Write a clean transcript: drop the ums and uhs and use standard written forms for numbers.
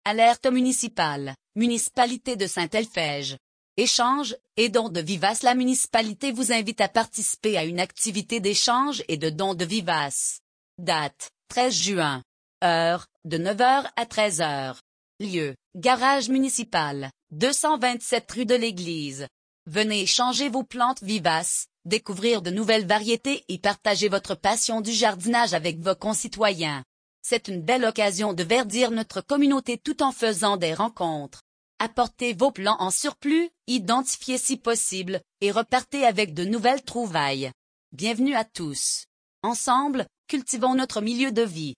Alerte municipale, municipalité de Saint-Elphège. Échange et dons de vivaces. La municipalité vous invite à participer à une activité d'échange et de dons de vivaces. Date, 13 juin. Heure, de 9 h à 13 h. Lieu, garage municipal, 227 rue de l'Église. Venez échanger vos plantes vivaces, découvrir de nouvelles variétés et partager votre passion du jardinage avec vos concitoyens. C'est une belle occasion de verdir notre communauté tout en faisant des rencontres. Apportez vos plants en surplus, identifiez si possible, et repartez avec de nouvelles trouvailles. Bienvenue à tous. Ensemble, cultivons notre milieu de vie.